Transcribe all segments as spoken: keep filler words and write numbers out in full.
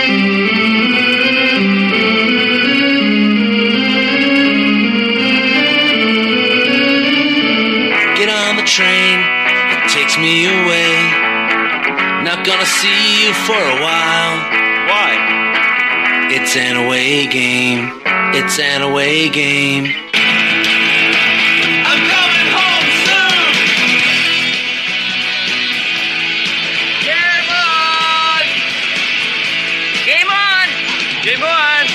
Get on the train, it takes me away. Not gonna see you for a while. Why? It's an away game. It's an away game. I'm coming home soon. Game on! Game on! Game on!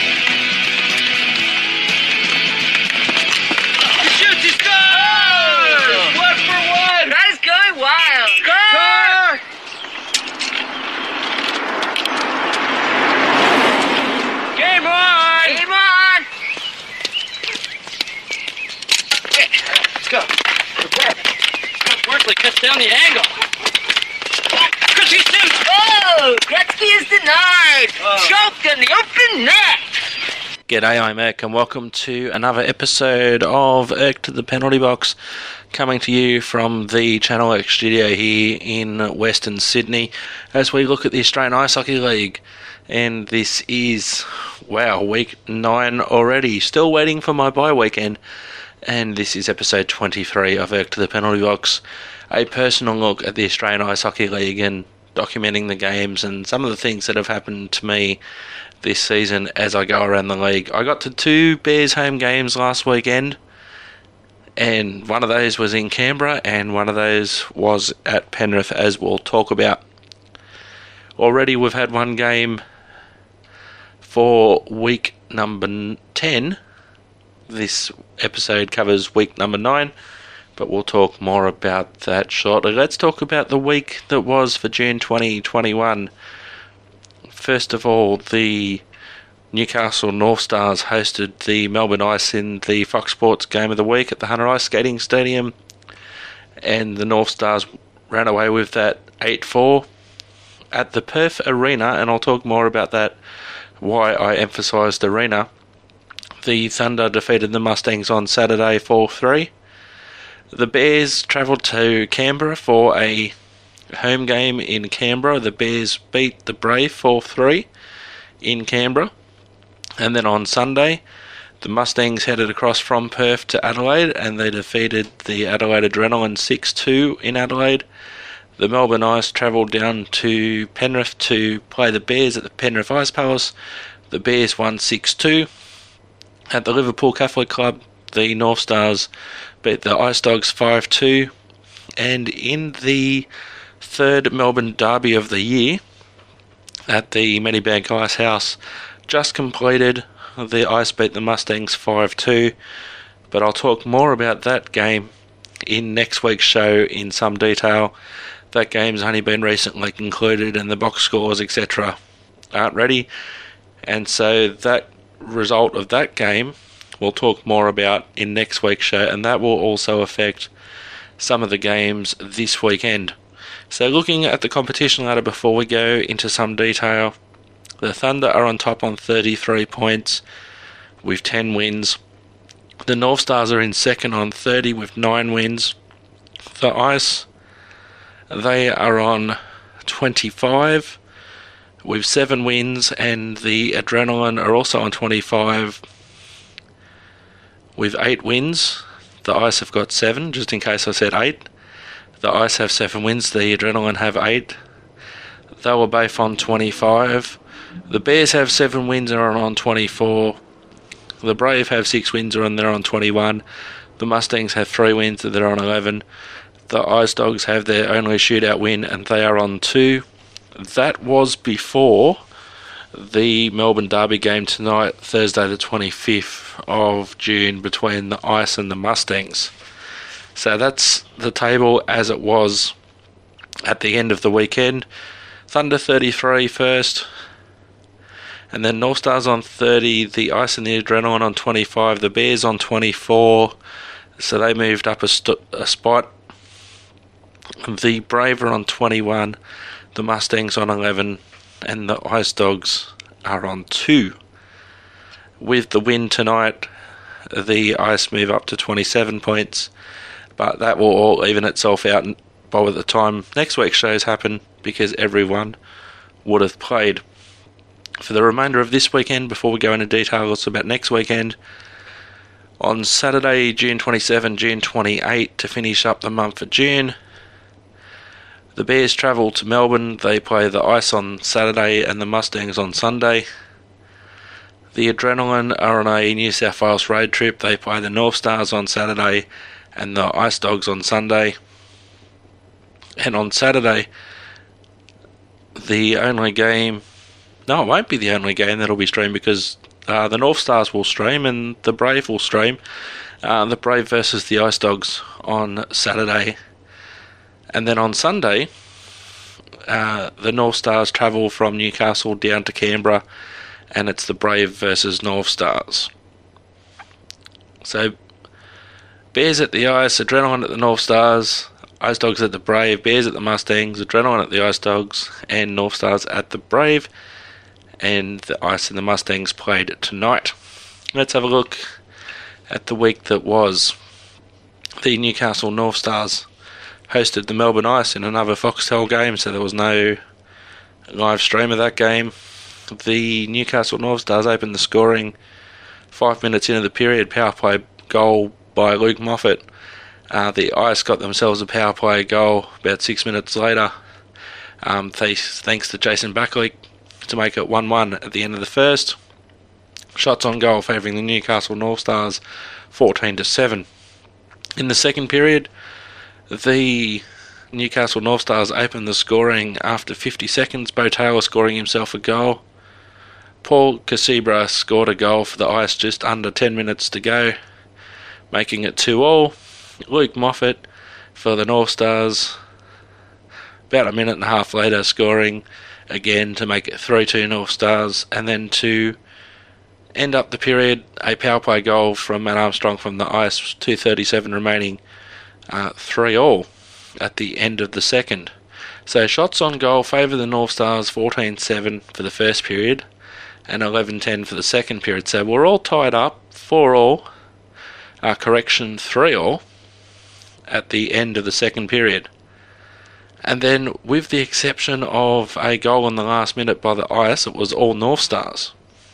He shoots, he scores! One for one! That is going wild. Score! Game on! Game on. Let's go. Worsley cuts down the angle. Chrissy Sims! Oh, Gretzky is denied. Oh. Choked in the open net. G'day, I'm Erk, and welcome to another episode of Erk to the Penalty Box, coming to you from the Channel X studio here in Western Sydney, as we look at the Australian Ice Hockey League. And this is, wow, week nine already. Still waiting for my bye weekend. And this is episode twenty-three of Erk to the Penalty Box, a personal look at the Australian Ice Hockey League and documenting the games and some of the things that have happened to me this season as I go around the league. I got to two Bears home games last weekend, and one of those was in Canberra and one of those was at Penrith, as we'll talk about. Already we've had one game for week number ten. This episode covers week number nine, but we'll talk more about that shortly. Let's talk about the week that was for June twenty twenty-one. First of all, the Newcastle North Stars hosted the Melbourne Ice in the Fox Sports Game of the Week at the Hunter Ice Skating Stadium, and the North Stars ran away with that eight four. At the Perth Arena, and I'll talk more about that, why I emphasised arena, the Thunder defeated the Mustangs on Saturday four three. The Bears travelled to Canberra for a home game in Canberra. The Bears beat the Brave four three in Canberra. And then on Sunday, the Mustangs headed across from Perth to Adelaide, and they defeated the Adelaide Adrenaline six two in Adelaide. The Melbourne Ice travelled down to Penrith to play the Bears at the Penrith Ice Palace. The Bears won six two. At the Liverpool Catholic Club, the North Stars beat the Ice Dogs five two. And in the third Melbourne derby of the year, at the Medibank Ice House, just completed, the Ice beat the Mustangs five two. But I'll talk more about that game in next week's show in some detail. That game's only been recently concluded and the box scores, et cetera aren't ready. And so that result of that game we'll talk more about in next week's show, and that will also affect some of the games this weekend. So looking at the competition ladder before we go into some detail, the Thunder are on top on thirty-three points with ten wins. The North Stars are in second on thirty with nine wins. The Ice, they are on twenty-five with seven wins, and the Adrenaline are also on twenty-five with eight wins. The Ice have got seven, just in case I said eight. The Ice have seven wins, the Adrenaline have eight. They were both on twenty-five. The Bears have seven wins and are on twenty-four. The Brave have six wins and they're on twenty-one. The Mustangs have three wins and they're on eleven. The Ice Dogs have their only shootout win and they are on two. That was before the Melbourne Derby game tonight, Thursday the twenty-fifth of June, between the Ice and the Mustangs. So that's the table as it was at the end of the weekend. Thunder thirty-three first, and then North Stars on thirty, the Ice and the Adrenaline on twenty-five, the Bears on twenty-four, so they moved up a, st- a spot. The Brave are on twenty-one, the Mustangs on eleven, and the Ice Dogs are on two. With the win tonight, the Ice move up to twenty-seven points, but that will all even itself out by the time next week's shows happen, because everyone would have played. For the remainder of this weekend, before we go into details about next weekend, on Saturday, June twenty-seventh, June twenty-eighth, to finish up the month of June, the Bears travel to Melbourne. They play the Ice on Saturday and the Mustangs on Sunday. The Adrenaline are on a New South Wales road trip. They play the North Stars on Saturday and the Ice Dogs on Sunday. And on Saturday, the only game... No, it won't be the only game that'll be streamed, because uh, the North Stars will stream and the Brave will stream. Uh, the Brave versus the Ice Dogs on Saturday. And then on Sunday, uh, the North Stars travel from Newcastle down to Canberra, and it's the Brave versus North Stars. So, Bears at the Ice, Adrenaline at the North Stars, Ice Dogs at the Brave, Bears at the Mustangs, Adrenaline at the Ice Dogs, and North Stars at the Brave. And the Ice and the Mustangs played tonight. Let's have a look at the week that was. The Newcastle North Stars hosted the Melbourne Ice in another Foxtel game, so there was no live stream of that game. The Newcastle North Stars opened the scoring five minutes into the period, power play goal by Luke Moffat. Uh, the Ice got themselves a power play goal about six minutes later, um, thanks, thanks to Jason Buckley, to make it one one at the end of the first. Shots on goal favouring the Newcastle North Stars fourteen to seven. In the second period, the Newcastle North Stars opened the scoring after fifty seconds, Bo Taylor scoring himself a goal. Paul Casibra scored a goal for the Ice just under ten minutes to go, making it two all. Luke Moffat for the North Stars about a minute and a half later scoring again to make it three two North Stars, and then to end up the period, a power play goal from Matt Armstrong from the Ice, two thirty-seven remaining, uh, three all at the end of the second. So shots on goal favour the North Stars fourteen seven for the first period and eleven ten for the second period. So we're all tied up, four all, uh, correction, three all at the end of the second period. And then, with the exception of a goal in the last minute by the Ice, it was all North Stars.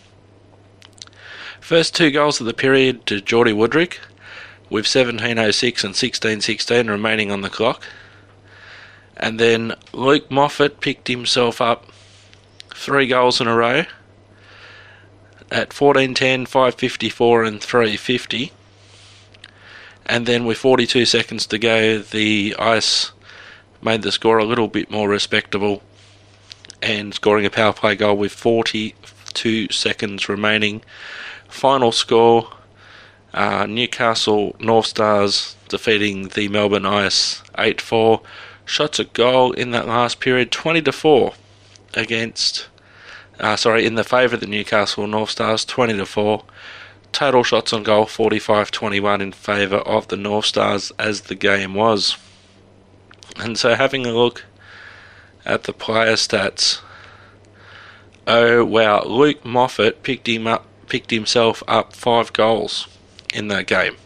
First two goals of the period to Geordie Woodrick, with seventeen oh six and sixteen sixteen remaining on the clock. And then Luke Moffat picked himself up three goals in a row at fourteen ten, five fifty-four and three fifty. And then with forty-two seconds to go, the Ice made the score a little bit more respectable and scoring a power play goal with forty-two seconds remaining. Final score, uh, Newcastle North Stars defeating the Melbourne Ice eight four. Shots at goal in that last period, twenty to four against, uh, sorry, in the favour of the Newcastle North Stars, twenty to four. Total shots on goal, forty-five twenty-one in favour of the North Stars as the game was. And so having a look at the player stats, oh wow, Luke Moffat picked him up, picked himself up five goals in that game,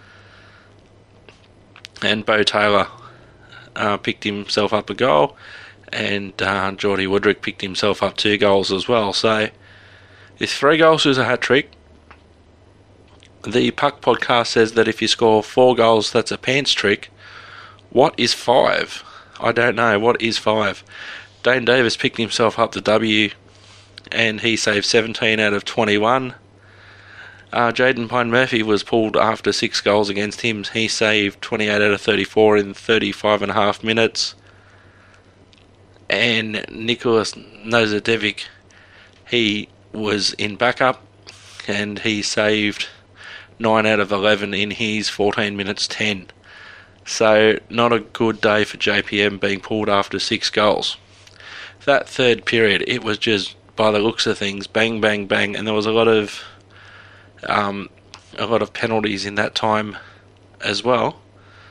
and Bo Taylor uh, picked himself up a goal, and uh, Geordie Woodrick picked himself up two goals as well. So if three goals is a hat trick, the Puck Podcast says that if you score four goals, that's a pants trick. What is five? I don't know. What is five? Dane Davis picked himself up the W, and he saved seventeen out of twenty-one. Uh, Jaden Pine Murphy was pulled after six goals against him. He saved twenty-eight out of thirty-four in thirty-five and a half minutes. And Nicholas Nozadevic, he was in backup, and he saved nine out of eleven in his fourteen minutes ten. So, not a good day for J P M being pulled after six goals. That third period, it was just, by the looks of things, bang, bang, bang, and there was a lot of um, a lot of penalties in that time as well.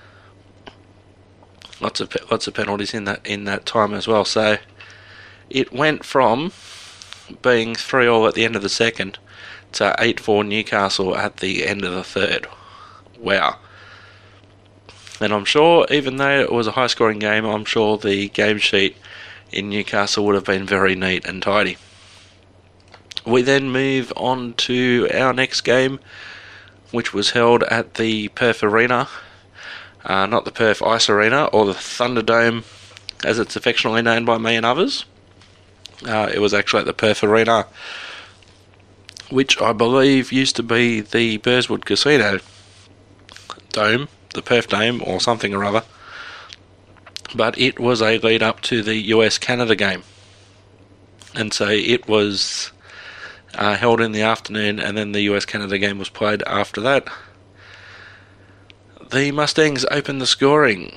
Lots of lots of penalties in that in that time as well. So, it went from being three all at the end of the second to eight four Newcastle at the end of the third. Wow. And I'm sure, even though it was a high-scoring game, I'm sure the game sheet in Newcastle would have been very neat and tidy. We then move on to our next game, which was held at the Perth Arena, uh, not the Perth Ice Arena, or the Thunderdome, as it's affectionately known by me and others. Uh, it was actually at the Perth Arena, which I believe used to be the Burswood Casino Dome, the Perth Dome, or something or other. But it was a lead up to the U S Canada game. And so it was uh, held in the afternoon, and then the U S Canada game was played after that. The Mustangs opened the scoring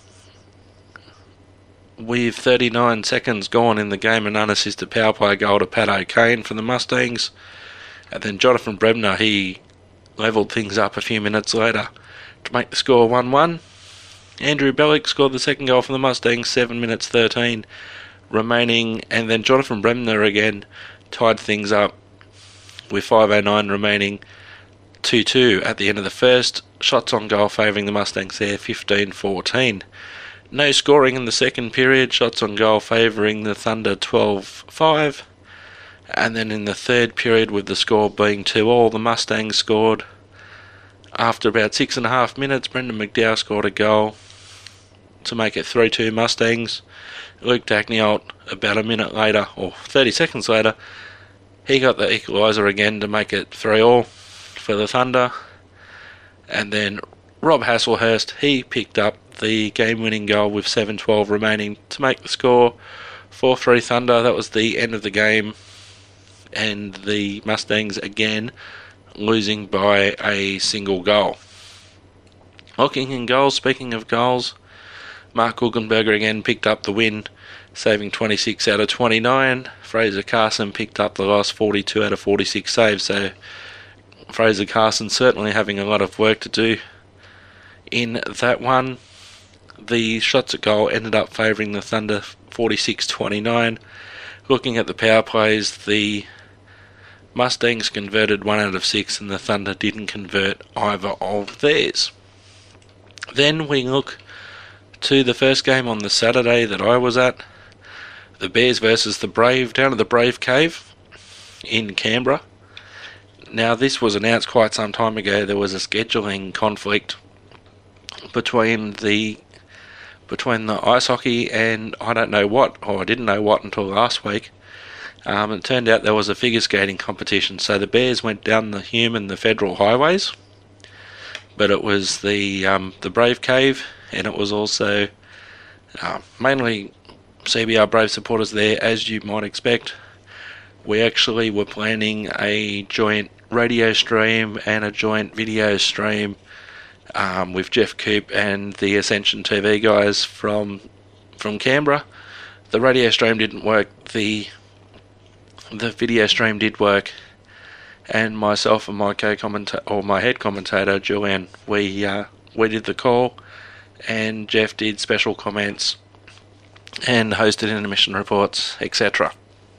with thirty-nine seconds gone in the game, an unassisted power play goal to Pat O'Kane from the Mustangs. And then Jonathan Bremner, he levelled things up a few minutes later to make the score one one. Andrew Bellick scored the second goal for the Mustangs, seven minutes thirteen remaining, and then Jonathan Bremner again tied things up with five oh nine remaining, two two at the end of the first. Shots on goal favouring the Mustangs there, fifteen fourteen. No scoring in the second period, shots on goal favouring the Thunder, twelve five. And then in the third period, with the score being two all, the Mustangs scored. After about six and a half minutes, Brendan McDowell scored a goal to make it three two Mustangs. Luke Dackney about a minute later, or thirty seconds later, he got the equaliser again to make it three all for the Thunder. And then Rob Hasselhurst, he picked up the game-winning goal with seven twelve remaining to make the score four three Thunder. That was the end of the game, and the Mustangs again losing by a single goal. Looking in goals, speaking of goals, Mark Guggenberger again picked up the win, saving twenty-six out of twenty-nine. Fraser Carson picked up the loss, forty-two out of forty-six saves. So Fraser Carson certainly having a lot of work to do in that one. The shots at goal ended up favouring the Thunder, forty-six twenty-nine. Looking at the power plays, the Mustangs converted one out of six, and the Thunder didn't convert either of theirs. Then we look to the first game on the Saturday that I was at, the Bears versus the Brave, down at the Brave Cave in Canberra. Now, this was announced quite some time ago. There was a scheduling conflict between the between the ice hockey and I don't know what, or I didn't know what until last week. Um, it turned out there was a figure skating competition, so the Bears went down the Hume and the Federal highways, but it was the um, the Brave Cave, and it was also uh, mainly C B R Brave supporters there, as you might expect. We actually were planning a joint radio stream and a joint video stream um, with Jeff Coop and the Ascension T V guys from from Canberra. The radio stream didn't work. The the video stream did work, and myself and my co-commentator, or my head commentator Julian, we uh, we did the call, and Jeff did special comments and hosted intermission reports, et cetera.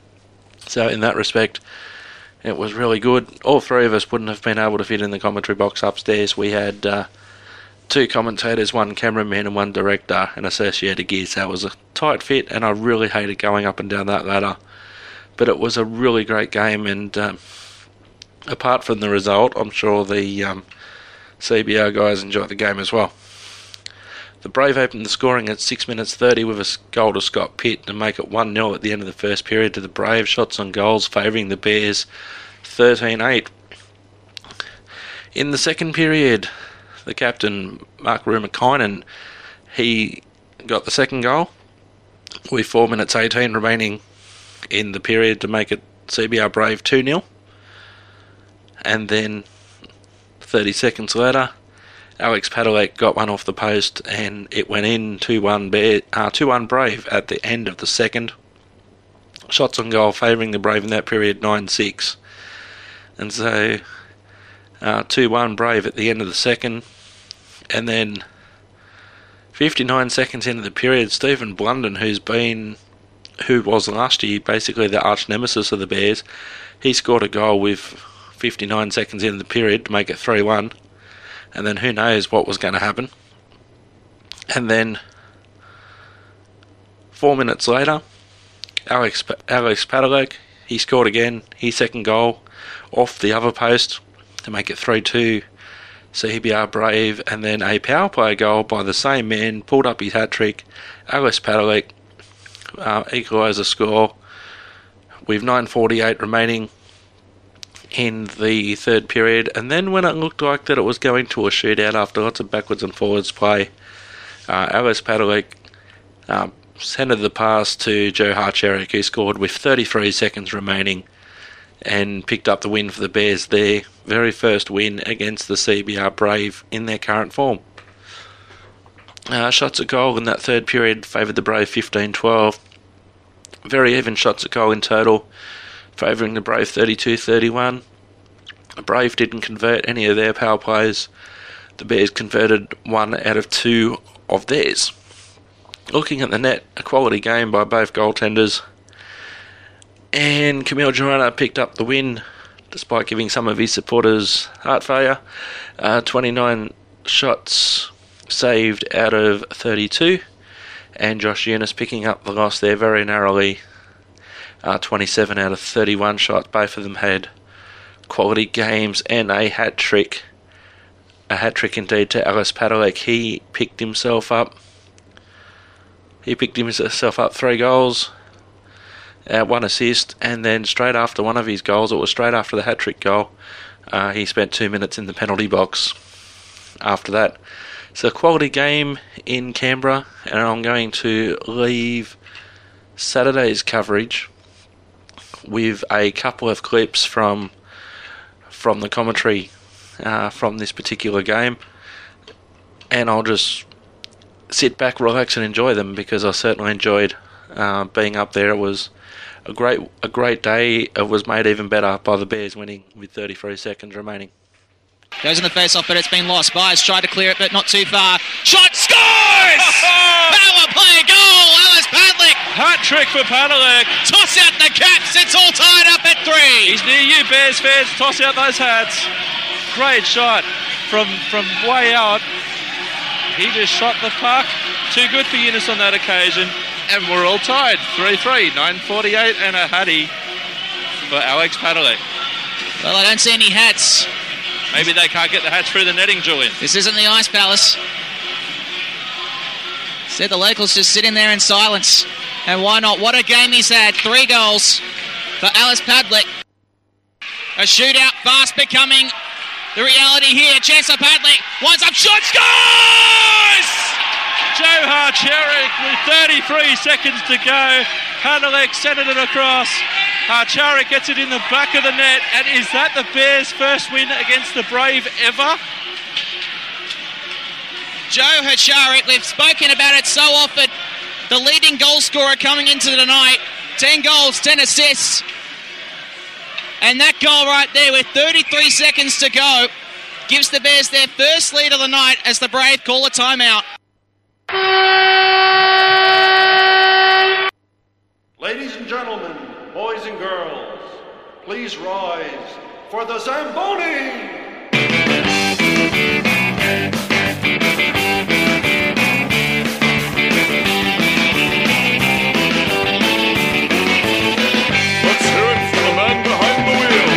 So in that respect, it was really good. All three of us wouldn't have been able to fit in the commentary box upstairs. We had uh, two commentators, one cameraman and one director, and associated gear, so it was a tight fit, and I really hated going up and down that ladder. But it was a really great game, and um, apart from the result, I'm sure the um, C B R guys enjoyed the game as well. The Brave opened the scoring at six minutes thirty with a goal to Scott Pitt to make it one nil at the end of the first period to the Brave. Shots on goals favouring the Bears, thirteen eight. In the second period, the captain, Mark Rumakinen, he got the second goal with four minutes eighteen remaining in the period to make it C B R Brave two nil. And then thirty seconds later, Alex Padalek got one off the post, and it went in two one Bear, uh, two one Brave at the end of the second. Shots on goal favouring the Brave in that period, nine six. And so uh, two one Brave at the end of the second. And then fifty-nine seconds into the period, Stephen Blunden, who's been, who was last year basically the arch nemesis of the Bears, he scored a goal with fifty-nine seconds into the period to make it three one. And then who knows what was going to happen. And then four minutes later, Alex Alex Padalek, he scored again, his second goal off the other post to make it three two. C B R Brave, and then a power play goal by the same man pulled up his hat-trick. Ales Padalecki uh, equalised the score with nine forty-eight remaining in the third period, and then when it looked like that it was going to a shootout after lots of backwards and forwards play, uh, Ales Padalecki uh, centred the pass to Joe Harcherik, who scored with thirty-three seconds remaining and picked up the win for the Bears, their very first win against the C B R Brave in their current form. Uh, shots at goal in that third period favoured the Brave fifteen twelve. Very even shots at goal in total, favouring the Brave thirty-two thirty-one. The Brave didn't convert any of their power plays. The Bears converted one out of two of theirs. Looking at the net, a quality game by both goaltenders. And Camille Girona picked up the win, despite giving some of his supporters heart failure. Uh, twenty-nine shots saved out of thirty-two. And Josh Eunice picking up the loss there very narrowly. Uh, twenty-seven out of thirty-one shots. Both of them had quality games and a hat-trick. A hat-trick indeed to Ales Padalecki. He picked himself up. He picked himself up three goals. Uh, one assist, and then straight after one of his goals, it was straight after the hat-trick goal, uh, he spent two minutes in the penalty box after that. So a quality game in Canberra, and I'm going to leave Saturday's coverage with a couple of clips from from the commentary uh, from this particular game, and I'll just sit back, relax and enjoy them, because I certainly enjoyed uh, being up there. It was A great a great day. It was made even better by the Bears winning with thirty-three seconds remaining. Goes in the face-off, but it's been lost. Byers tried to clear it, but not too far. Shot, scores! Power play goal, Ales Padalecki. Hat-trick for Padalecki. Toss out the caps, it's all tied up at three. He's near you, Bears fans. Toss out those hats. Great shot from, from way out. He just shot the puck. Too good for Eunice on that occasion. And we're all tied, three three, nine forty-eight and a hattie for Ales Padalecki. Well, I don't see any hats. Maybe they can't get the hats through the netting, Julian. This isn't the Ice Palace. Said the locals just sit in there in silence. And why not? What a game he's had. Three goals for Ales Padalecki. A shootout fast becoming the reality here. Chance for Padalecki. Winds up, shot, scores! Joe Harcherik with thirty-three seconds to go. Padalecki centered it across. Harcherik gets it in the back of the net. And is that the Bears' first win against the Brave ever? Joe Harcherik, we've spoken about it so often. The leading goal scorer coming into the night. ten goals, ten assists. And that goal right there with thirty-three seconds to go gives the Bears their first lead of the night as the Brave call a timeout. Ladies and gentlemen, boys and girls, please rise for the Zamboni! Let's hear it for the man behind the wheel.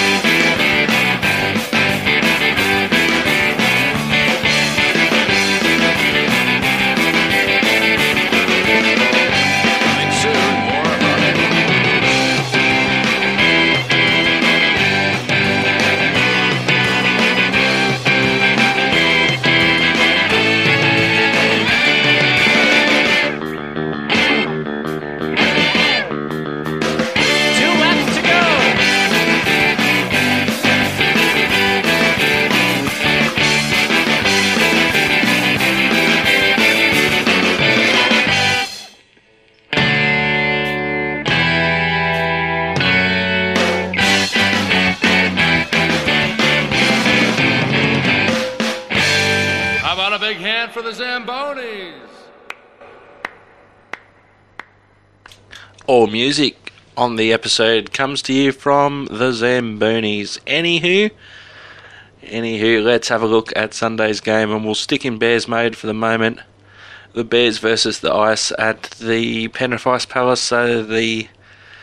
For the Zambonis. All music on the episode comes to you from the Zambonis. Anywho, anywho, let's have a look at Sunday's game, and we'll stick in Bears mode for the moment. The Bears versus the Ice at the Penrith Ice Palace. So the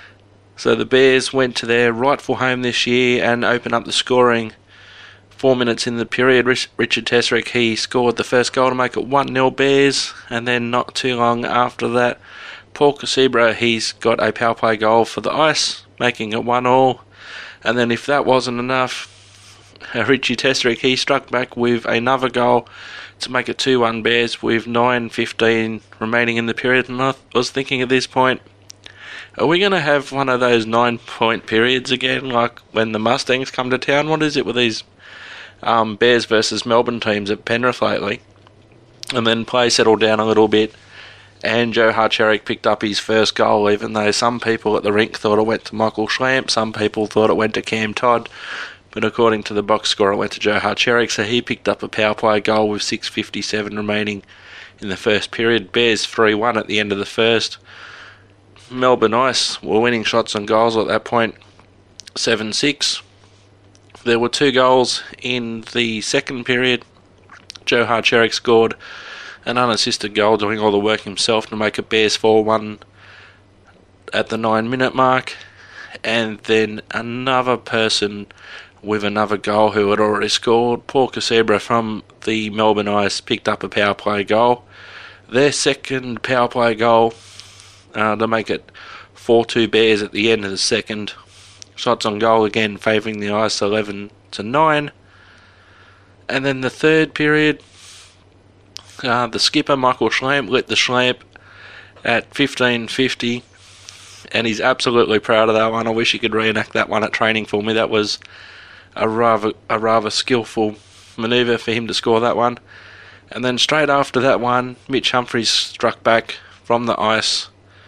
So the Bears went to their rightful home this year and opened up the scoring. Four minutes in the period, Richard Tesrick, he scored the first goal to make it one nil Bears, and then not too long after that, Paul Casibra, he's got a power play goal for the Ice, making it one all. And then if that wasn't enough, Richie Tesrick, he struck back with another goal to make it two one Bears with nine fifteen remaining in the period. And I was thinking at this point, are we going to have one of those nine-point periods again, like when the Mustangs come to town? What is it with these um, Bears versus Melbourne teams at Penrith lately? And then play settled down a little bit, and Joe Hartcherrick picked up his first goal, even though some people at the rink thought it went to Michael Schlamp, some people thought it went to Cam Todd, but according to the box score it went to Joe Hartcherrick, so he picked up a power play goal with six fifty-seven remaining in the first period. Bears three one at the end of the first. Melbourne Ice were winning shots on goals at that point, seven six. There were two goals in the second period. Joe Hartcherrick scored an unassisted goal, doing all the work himself to make it Bears four one at the nine minute mark. And then another person with another goal who had already scored, Paul Casibra from the Melbourne Ice, picked up a power play goal. Their second power play goal uh, to make it four two Bears at the end of the second. Shots on goal again favouring the Ice, eleven to nine. And then the third period, uh, the skipper Michael Schlamp lit the Schlamp at fifteen fifty, and he's absolutely proud of that one. I wish he could reenact that one at training for me. That was a rather a rather skillful manoeuvre for him to score that one. And then straight after that one, Mitch Humphries struck back from the Ice,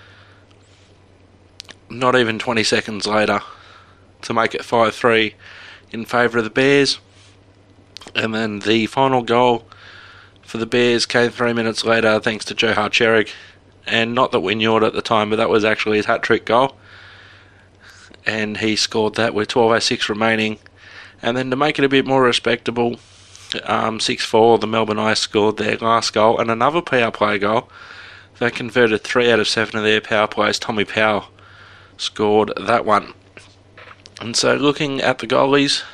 not even twenty seconds later, to make it five three in favour of the Bears. And then the final goal for the Bears came three minutes later, thanks to Joe Hartcherrick. And not that we knew it at the time, but that was actually his hat-trick goal. And he scored that with twelve oh six remaining. And then to make it a bit more respectable, um, six four, the Melbourne Ice scored their last goal, and another power play goal. They converted three out of seven of their power plays. Tommy Powell scored that one. And so looking at the goalies,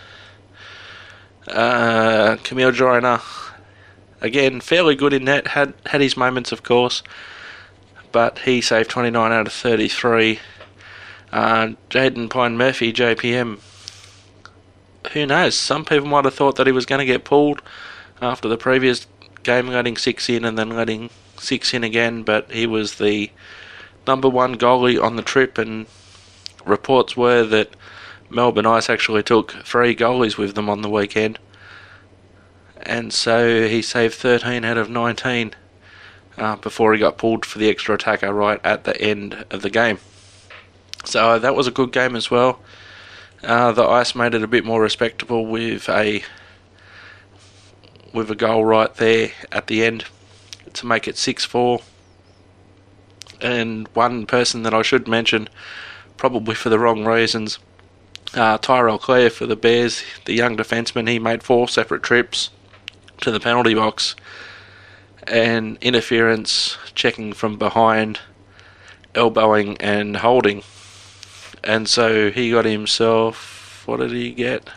uh, Camille Joyner, again, fairly good in net, had, had his moments of course, but he saved twenty-nine out of thirty-three. Uh, Jaden Pine Murphy, J P M, who knows, some people might have thought that he was going to get pulled after the previous game, letting six in and then letting six in again, but he was the number one goalie on the trip, and reports were that Melbourne Ice actually took three goalies with them on the weekend, and so he saved thirteen out of nineteen uh, before he got pulled for the extra attacker right at the end of the game. So that was a good game as well. Uh, the Ice made it a bit more respectable with a with a goal right there at the end to make it six four. And one person that I should mention, probably for the wrong reasons, uh, Tyrell Clare for the Bears, the young defenceman. He made four separate trips to the penalty box, and interference, checking from behind, elbowing and holding. And so he got himself, what did he get?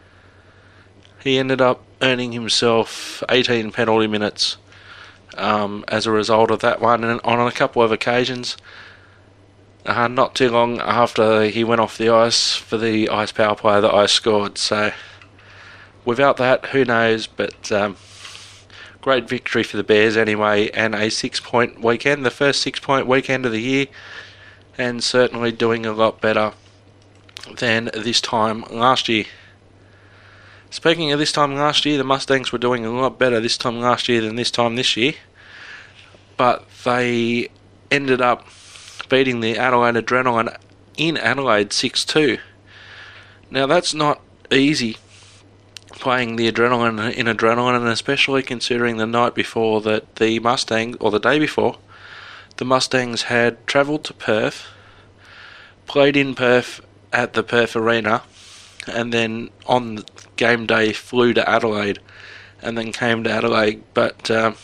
He ended up earning himself eighteen penalty minutes um, as a result of that one, and on a couple of occasions, uh, not too long after he went off the ice for the Ice power play, the Ice scored. So without that, who knows, but um, great victory for the Bears anyway, and a six-point weekend, the first six-point weekend of the year, and certainly doing a lot better than this time last year. Speaking of this time last year, the Mustangs were doing a lot better this time last year than this time this year, but they ended up beating the Adelaide Adrenaline in Adelaide six two. Now that's not easy, playing the Adrenaline in Adrenaline, and especially considering the night before that the Mustangs, or the day before, the Mustangs had travelled to Perth, played in Perth at the Perth Arena, and then on game day flew to Adelaide, and then came to Adelaide. But um,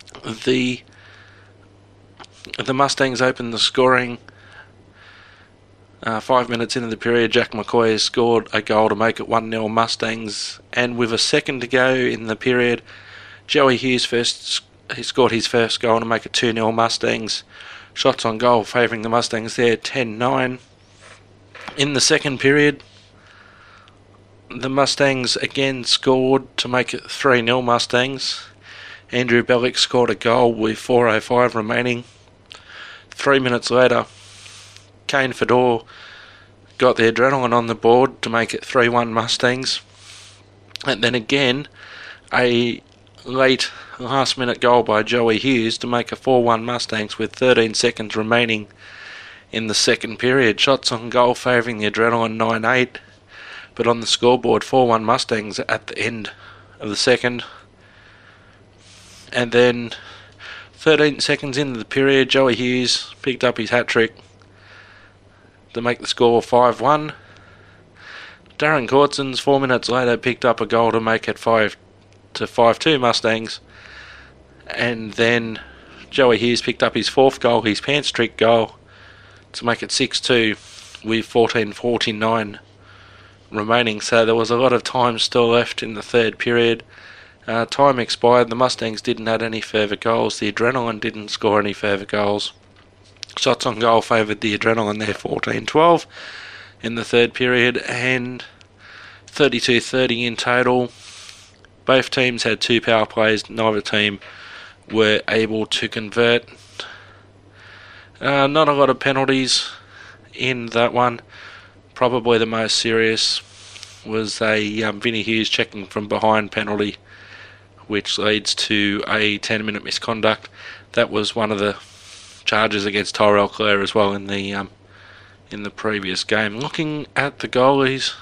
the the Mustangs opened the scoring Uh, five minutes into the period, Jack McCoy scored a goal to make it one nil Mustangs, and with a second to go in the period, Joey Hughes first he scored his first goal to make it two nil Mustangs. Shots on goal favouring the Mustangs there, ten nine. In the second period, the Mustangs again scored to make it three nil Mustangs. Andrew Bellick scored a goal with four oh five remaining. Three minutes later, Kane Fedor got the adrenaline on the board to make it three one Mustangs. And then again, a late last minute goal by Joey Hughes to make a four one Mustangs with thirteen seconds remaining in the second period. Shots on goal favouring the adrenaline nine eight, but on the scoreboard four one Mustangs at the end of the second. And then thirteen seconds into the period, Joey Hughes picked up his hat-trick to make the score five one. Darren Courtsons, four minutes later, picked up a goal to make it five to five two Mustangs. And then Joey Hughes picked up his fourth goal, his pants trick goal, to make it six two with fourteen forty-nine remaining. So there was a lot of time still left in the third period. Uh, time expired. The Mustangs didn't add any further goals. The Adrenaline didn't score any further goals. Shots on goal favoured the Adrenaline there, fourteen twelve in the third period, and thirty-two thirty in total. Both teams had two power plays. Neither team were able to convert. Uh, not a lot of penalties in that one. Probably the most serious was a um, Vinnie Hughes checking from behind penalty, which leads to a ten minute misconduct. That was one of the charges against Tyrell Clare as well in the um, in the previous game. Looking at the goalies,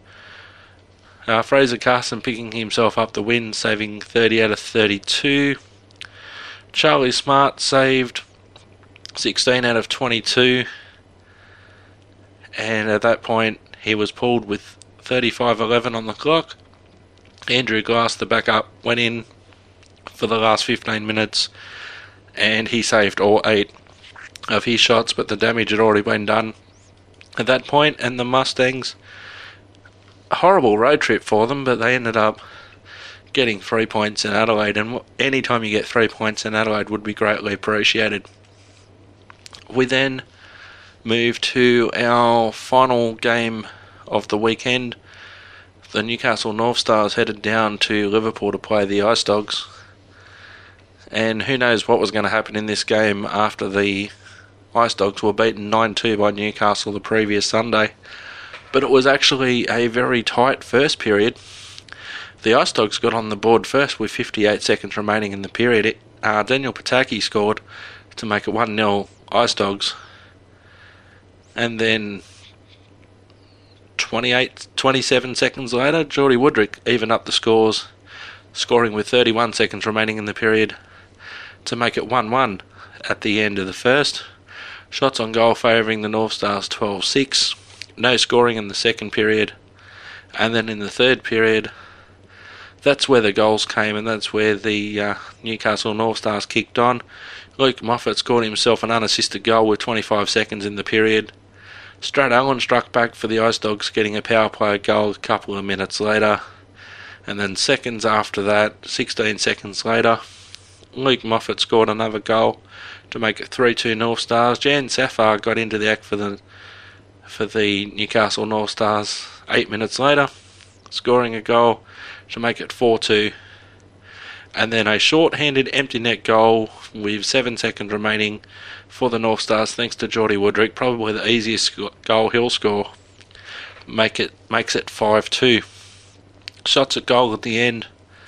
uh, Fraser Carson picking himself up the win, saving thirty out of thirty-two. Charlie Smart saved sixteen out of twenty-two, and at that point he was pulled with thirty-five eleven on the clock. Andrew Glass, the backup, went in for the last fifteen minutes, and he saved all eight of his shots, but the damage had already been done at that point. And the Mustangs, a horrible road trip for them, but they ended up getting three points in Adelaide, and any time you get three points in Adelaide would be greatly appreciated. We then move to our final game of the weekend. The Newcastle North Stars headed down to Liverpool to play the Ice Dogs, and who knows what was going to happen in this game after the Ice Dogs were beaten nine two by Newcastle the previous Sunday. But it was actually a very tight first period. The Ice Dogs got on the board first with fifty-eight seconds remaining in the period. It, uh, Daniel Pataki scored to make it one nil Ice Dogs, and then twenty-eight, twenty-seven seconds later, Geordie Woodrick evened up the scores, scoring with thirty-one seconds remaining in the period to make it one one at the end of the first. Shots on goal favouring the North Stars twelve six. No scoring in the second period. And then in the third period, that's where the goals came, and that's where the uh, Newcastle North Stars kicked on. Luke Moffat scored himself an unassisted goal with twenty-five seconds in the period. Strad Allen struck back for the Ice Dogs, getting a power play goal a couple of minutes later. And then seconds after that, sixteen seconds later, Luke Moffat scored another goal to make it three two North Stars. Jan Safar got into the act for the for the Newcastle North Stars eight minutes later, scoring a goal to make it four two. And then a short-handed empty net goal with seven seconds remaining for the North Stars, thanks to Geordie Woodrick, probably the easiest goal he'll score. Make it makes it five two. Shots at goal at the end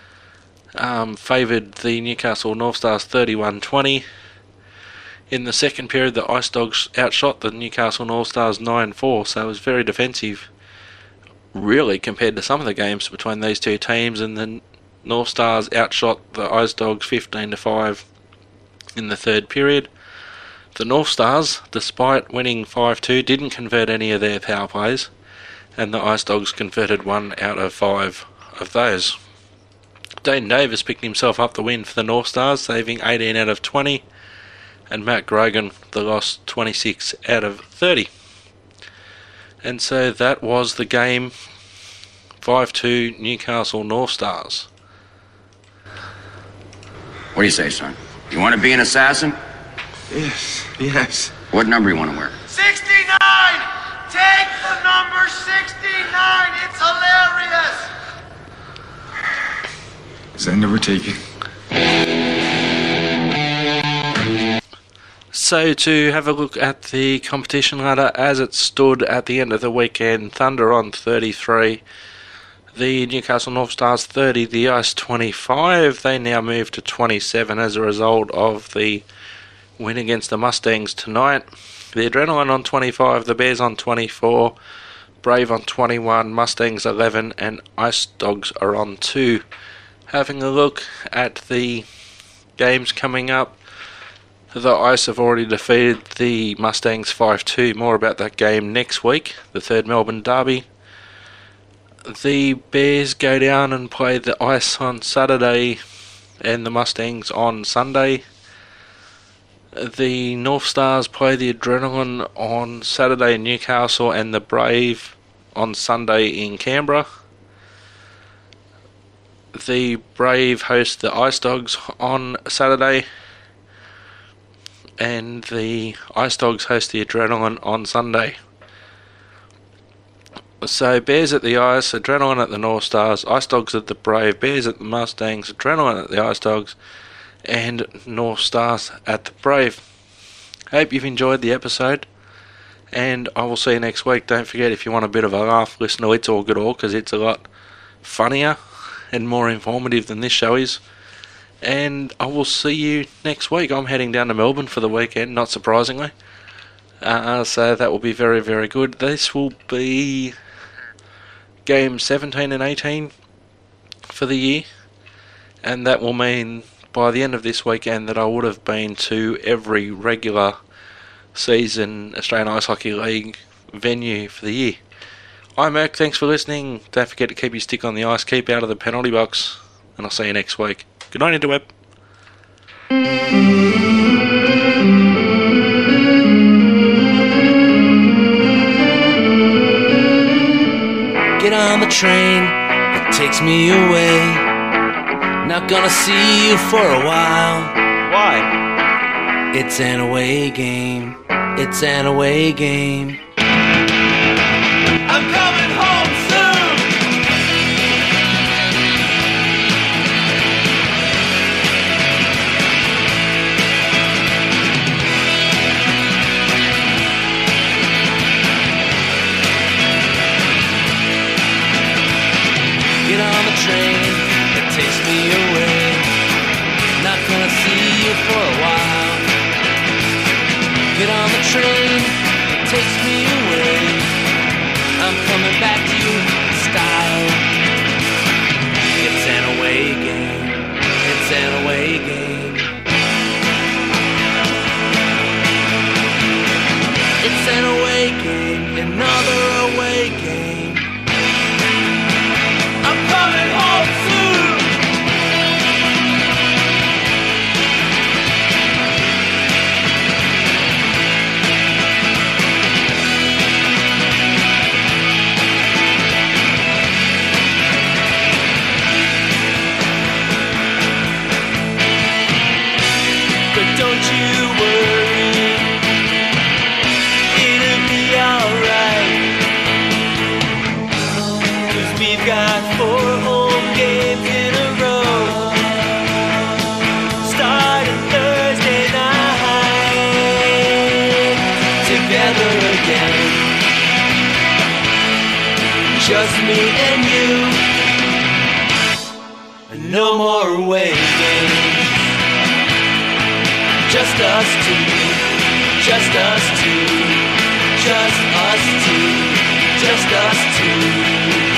um, favoured the Newcastle North Stars thirty-one twenty. In the second period, the Ice Dogs outshot the Newcastle North Stars nine four, so it was very defensive, really, compared to some of the games between these two teams. And the North Stars outshot the Ice Dogs fifteen to five in the third period. The North Stars, despite winning five two, didn't convert any of their power plays, and the Ice Dogs converted one out of five of those. Dane Davis picked himself up the win for the North Stars, saving eighteen out of twenty, and Matt Grogan the loss, twenty-six out of thirty. And so that was the game. five two Newcastle North Stars. What do you say, son? You want to be an assassin? Yes, yes. What number you want to wear? sixty-nine! Take the number sixty-nine! It's hilarious! Is that number taken? So to have a look at the competition ladder as it stood at the end of the weekend, Thunder on thirty-three, the Newcastle North Stars thirty, the Ice twenty-five. They now move to twenty-seven as a result of the win against the Mustangs tonight. The Adrenaline on twenty-five, the Bears on twenty-four, Brave on twenty-one, Mustangs eleven, and Ice Dogs are on two. Having a look at the games coming up, the Ice have already defeated the Mustangs five two. More about that game next week, the third Melbourne Derby. The Bears go down and play the Ice on Saturday and the Mustangs on Sunday. The North Stars play the Adrenaline on Saturday in Newcastle and the Brave on Sunday in Canberra. The Brave host the Ice Dogs on Saturday, and the Ice Dogs host the Adrenaline on Sunday. So Bears at the Ice, Adrenaline at the North Stars, Ice Dogs at the Brave, Bears at the Mustangs, Adrenaline at the Ice Dogs, and North Stars at the Brave. Hope you've enjoyed the episode, and I will see you next week. Don't forget, if you want a bit of a laugh, listen to It's All Good All, because it's a lot funnier and more informative than this show is. And I will see you next week. I'm heading down to Melbourne for the weekend, not surprisingly. Uh, so that will be very, very good. This will be game seventeen and eighteen for the year. And that will mean by the end of this weekend that I would have been to every regular season Australian Ice Hockey League venue for the year. I'm Merc, thanks for listening. Don't forget to keep your stick on the ice, keep out of the penalty box, and I'll see you next week. Good night, Interweb. Get on the train, it takes me away. Not gonna see you for a while. Why? It's an away game. It's an away game. I'm coming home soon. Get on the train, it takes me away. Not gonna see you for a while. Get on the train, it takes me away. I'm coming back to you in style. It's an away game. It's an away game. It's an away game. Another away game. I'm coming home soon. But don't you worry, it'll be alright. 'Cause we've got four home games in a row, starting Thursday night, together again. Just me and you, no more away games. Just us two, just us two, just us two, just us two.